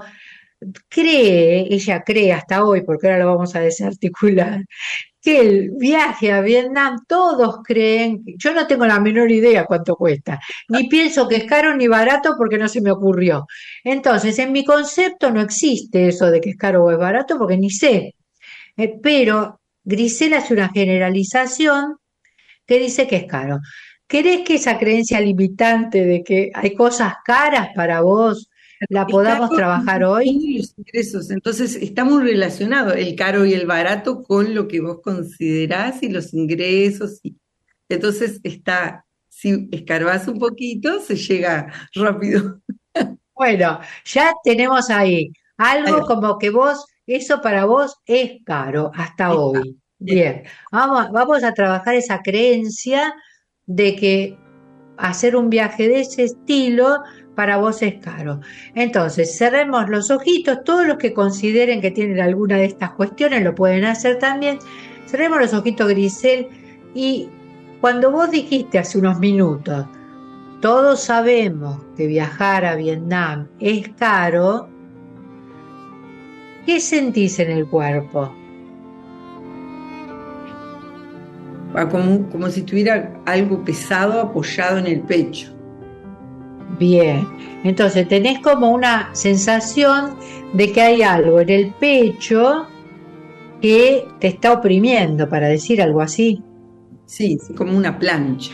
cree, ella cree hasta hoy, porque ahora lo vamos a desarticular, que el viaje a Vietnam, todos creen, yo no tengo la menor idea cuánto cuesta, ni pienso que es caro ni barato porque no se me ocurrió. Entonces, en mi concepto no existe eso de que es caro o es barato porque ni sé. Eh, pero Grisel hace una generalización que dice que es caro. ¿Querés que esa creencia limitante de que hay cosas caras para vos la Es podamos caro en trabajar función hoy? de los ingresos, entonces está muy relacionado el caro y el barato con lo que vos considerás y los ingresos. Y entonces está, si escarbas un poquito, se llega rápido. Bueno, ya tenemos ahí algo Ahí como que vos, eso para vos es caro hasta está. hoy. Bien, vamos, vamos a trabajar esa creencia de que hacer un viaje de ese estilo para vos es caro. Entonces, cerremos los ojitos, todos los que consideren que tienen alguna de estas cuestiones lo pueden hacer también. Cerremos los ojitos, Grisel, y cuando vos dijiste hace unos minutos, todos sabemos que viajar a Vietnam es caro, ¿qué sentís en el cuerpo? Va como, como si tuviera algo pesado apoyado en el pecho. Bien, entonces tenés como una sensación de que hay algo en el pecho que te está oprimiendo, para decir algo así. Sí, sí, como una plancha.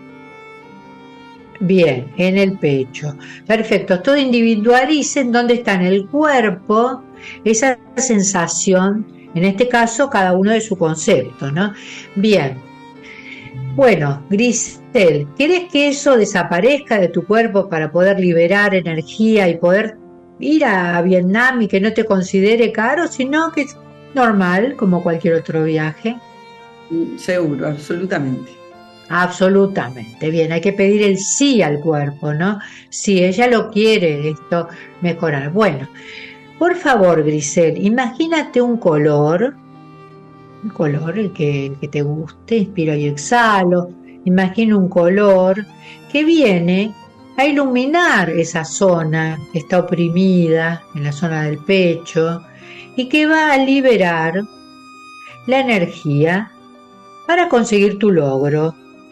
Bien, en el pecho. Perfecto, todo individualicen dónde está en el cuerpo esa sensación, en este caso cada uno de su concepto, ¿no? Bien. Bueno, Grisel, ¿querés que eso desaparezca de tu cuerpo para poder liberar energía y poder ir a Vietnam y que no te considere caro, sino que es normal como cualquier otro viaje? Seguro, absolutamente. Absolutamente, bien, hay que pedir el sí al cuerpo, ¿no? Si ella lo quiere, esto mejorar. Bueno, por favor, Grisel, imagínate un color, un color el que, el que te guste, inspiro y exhalo. Imagina un color que viene a iluminar esa zona que está oprimida, en la zona del pecho, y que va a liberar la energía para conseguir tu logro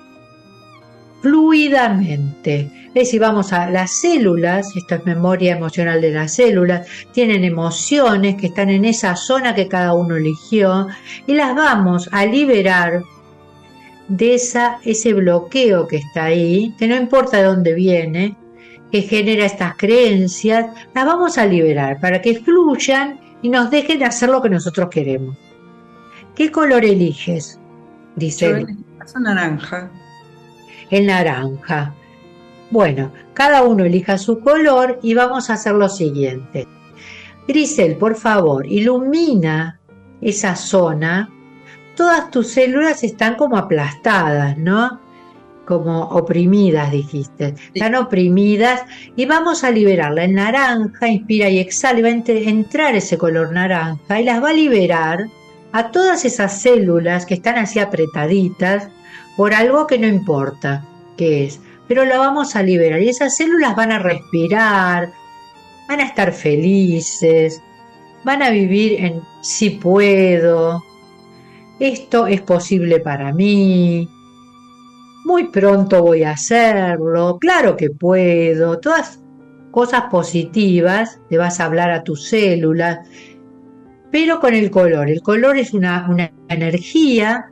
fluidamente. Es decir, vamos a las células, esto es memoria emocional de las células, tienen emociones que están en esa zona que cada uno eligió y las vamos a liberar de esa, ese bloqueo que está ahí, que no importa de dónde viene, que genera estas creencias, las vamos a liberar para que fluyan y nos dejen de hacer lo que nosotros queremos. ¿Qué color eliges? Dice. Yo en este caso naranja. El naranja. Bueno, cada uno elija su color y vamos a hacer lo siguiente. Grisel, por favor, ilumina esa zona. Todas tus células están como aplastadas, ¿no? Como oprimidas, dijiste. Sí. Están oprimidas y vamos a liberarla. El naranja, inspira y exhala, y va a entrar ese color naranja y las va a liberar a todas esas células que están así apretaditas por algo que no importa qué es, pero lo vamos a liberar y esas células van a respirar, van a estar felices, van a vivir en sí puedo, esto es posible para mí, muy pronto voy a hacerlo, claro que puedo, todas cosas positivas, le vas a hablar a tus células, pero con el color. El color es una, una energía,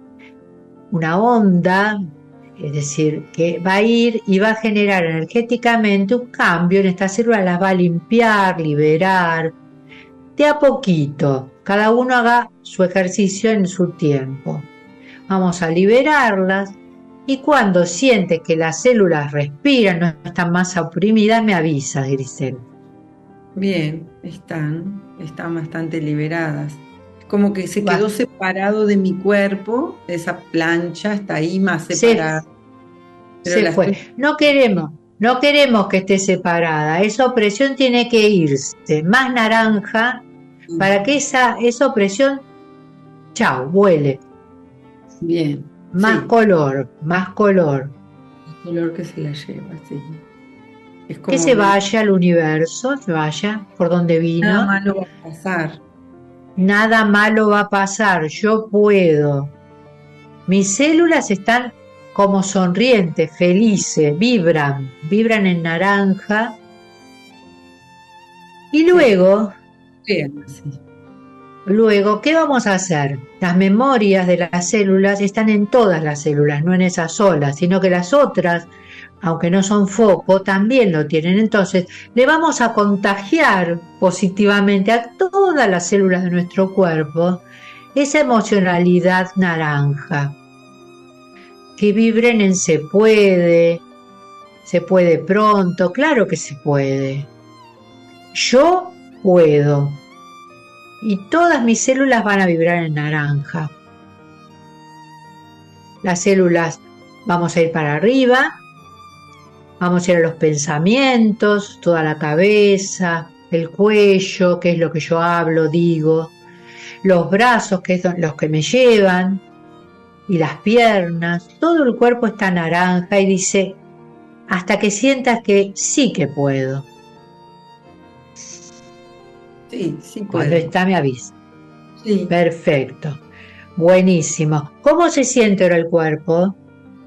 una onda, es decir, que va a ir y va a generar energéticamente un cambio en estas células, las va a limpiar, liberar, de a poquito. Cada uno haga su ejercicio en su tiempo. Vamos a liberarlas y cuando sientes que las células respiran, no están más oprimidas, me avisas, Grisel. Bien, están, están bastante liberadas. Como que se quedó separado de mi cuerpo, esa plancha está ahí más separada. Se, se fue. Estoy... No queremos, no queremos que esté separada. Esa opresión tiene que irse. Más naranja mm. para que esa, esa opresión, chao, vuele. Bien. Más sí. color, más color. El color que se la lleva, sí. Es como que se vaya al universo, se vaya por donde vino. Nada malo va a pasar. Nada malo va a pasar, yo puedo. Mis células están como sonrientes, felices, vibran, vibran en naranja. Y luego, sí. Sí. luego, ¿qué vamos a hacer? Las memorias de las células están en todas las células, no en esas solas, sino que las otras, aunque no son foco, también lo tienen. Entonces, le vamos a contagiar positivamente a todas las células de nuestro cuerpo esa emocionalidad naranja. que vibren en se puede, se puede pronto, claro que se puede. Yo puedo. Y todas mis células van a vibrar en naranja. Las células, vamos a ir para arriba, vamos a ir a los pensamientos, toda la cabeza, el cuello, que es lo que yo hablo, digo, los brazos, que es los que me llevan, y las piernas, todo el cuerpo está naranja y dice, hasta que sientas que sí que puedo. Sí, sí puedo. Cuando está me avisa. Sí. Perfecto. Buenísimo. ¿Cómo se siente ahora el cuerpo?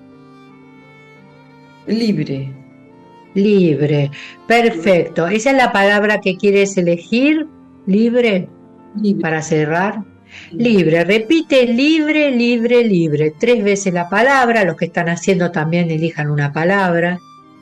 Libre. Libre. Perfecto. ¿Esa es la palabra que quieres elegir? ¿Libre? Libre. Para cerrar. Libre. Repite libre, libre, libre. Tres veces la palabra. Los que están haciendo también elijan una palabra.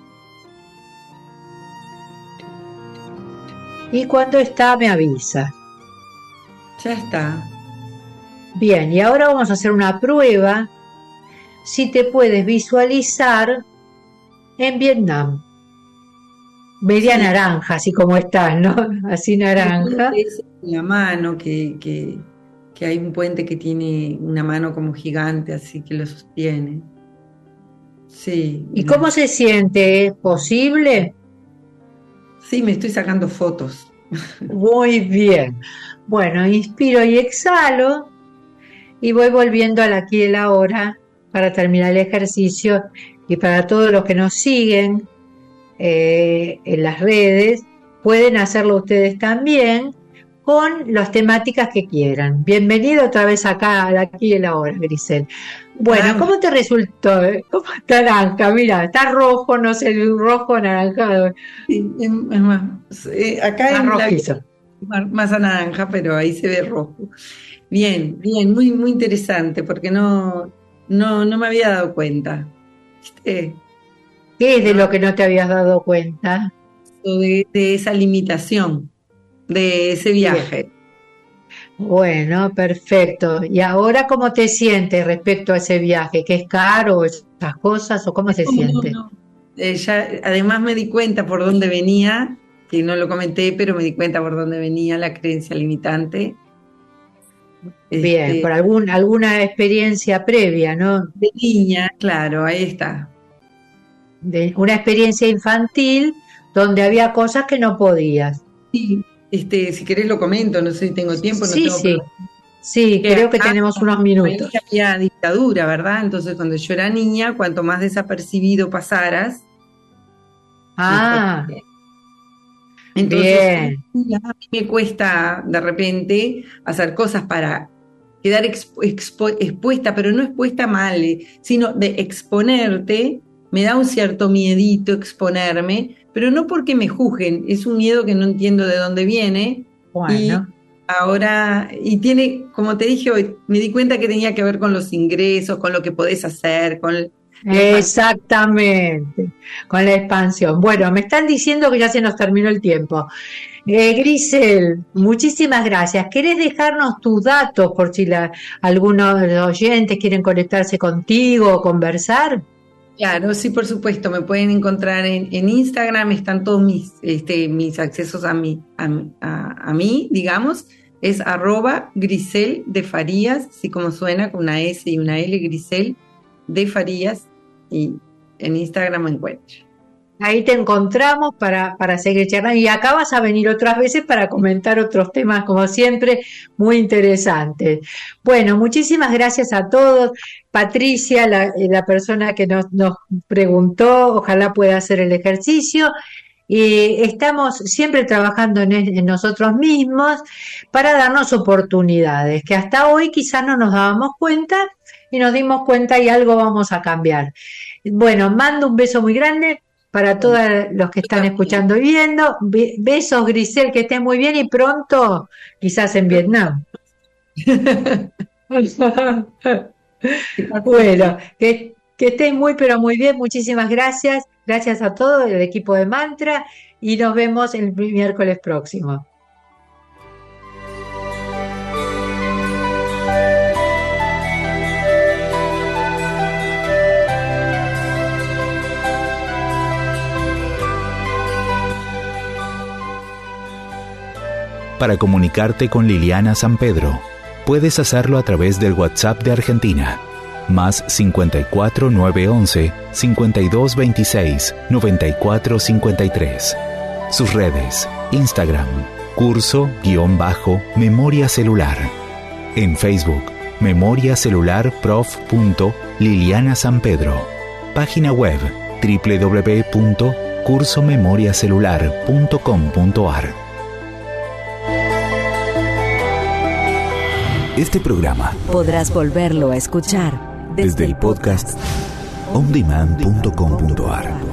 Y cuando está me avisa. Ya está. Bien, y ahora vamos a hacer una prueba. Si te puedes visualizar en Vietnam. Media sí. Naranja, así como estás, ¿no? Así naranja. Es la mano, que, que, que hay un puente que tiene una mano como gigante, así que lo sostiene. Sí. ¿Y cómo se siente? ¿Es posible? Sí, me estoy sacando fotos. Muy bien. Bueno, inspiro y exhalo y voy volviendo al aquí y el ahora para terminar el ejercicio. Y para todos los que nos siguen eh, en las redes, pueden hacerlo ustedes también con las temáticas que quieran. Bienvenido otra vez acá al aquí y el ahora, Grisel. Bueno, ah, ¿cómo te resultó? ¿Cómo está naranja? Mira, está rojo, no sé, un rojo anaranjado. Sí, es más, eh, acá es rojizo. Más, más a naranja, pero ahí se ve rojo. Bien, bien, muy, muy interesante, porque no, no, no me había dado cuenta. ¿Viste? ¿Qué es de lo que no te habías dado cuenta? De, de esa limitación, de ese viaje. Bien. Bueno, perfecto. ¿Y ahora cómo te sientes respecto a ese viaje? ¿Que es caro esas cosas o cómo se no, siente? No, no. Eh, ya, además me di cuenta por dónde venía, que no lo comenté, pero me di cuenta por dónde venía la creencia limitante. Bien, este, por algún, alguna experiencia previa, ¿no? De niña, claro, ahí está. De una experiencia infantil donde había cosas que no podías. Sí, este, si querés lo comento, no sé si tengo tiempo. Sí, no tengo sí, problema. sí, que creo que tenemos unos minutos. Había dictadura, ¿verdad? Entonces cuando yo era niña, cuanto más desapercibido pasaras. Ah, entonces, bien. A mí me cuesta de repente hacer cosas para quedar expu expu expuesta, pero no expuesta mal, sino de exponerte. Me da un cierto miedito exponerme, pero no porque me juzguen, es un miedo que no entiendo de dónde viene. Bueno. Y ahora, y tiene, como te dije hoy, me di cuenta que tenía que ver con los ingresos, con lo que podés hacer, con... Exactamente, con la expansión. Bueno, me están diciendo que ya se nos terminó el tiempo. Eh, Grisel, muchísimas gracias. ¿Querés dejarnos tus datos por si la, algunos de los oyentes quieren conectarse contigo o conversar? Claro, sí, por supuesto. Me pueden encontrar en, en Instagram, están todos mis, este, mis accesos a mí, a, a, a mí, digamos. Es arroba Grisel de Farías, así como suena, con una S y una L, Grisel de Farías, y en Instagram me encuentro. Ahí te encontramos para, para seguir charlando y acá vas a venir otras veces para comentar otros temas, como siempre, muy interesantes. Bueno, muchísimas gracias a todos. Patricia, la, la persona que nos, nos preguntó, ojalá pueda hacer el ejercicio. Y estamos siempre trabajando en, en nosotros mismos para darnos oportunidades, que hasta hoy quizás no nos dábamos cuenta y nos dimos cuenta y algo vamos a cambiar. Bueno, mando un beso muy grande para todos los que están escuchando y viendo. Besos, Grisel, que estés muy bien y pronto, quizás en Vietnam. Bueno, que, que estés muy, pero muy bien. Muchísimas gracias. Gracias a todo el equipo de Mantra y nos vemos el miércoles próximo. Para comunicarte con Liliana San Pedro, puedes hacerlo a través del WhatsApp de Argentina, más cincuenta y cuatro nueve once cincuenta y dos veintiséis noventa y cuatro cincuenta y tres. Sus redes: Instagram, curso-memoria celular. En Facebook, Memoria Celular Prof. Liliana San Pedro. Página web doble u doble u doble u punto curso memoria celular punto com punto a r. Este programa podrás volverlo a escuchar desde el podcast on demand punto com punto a r.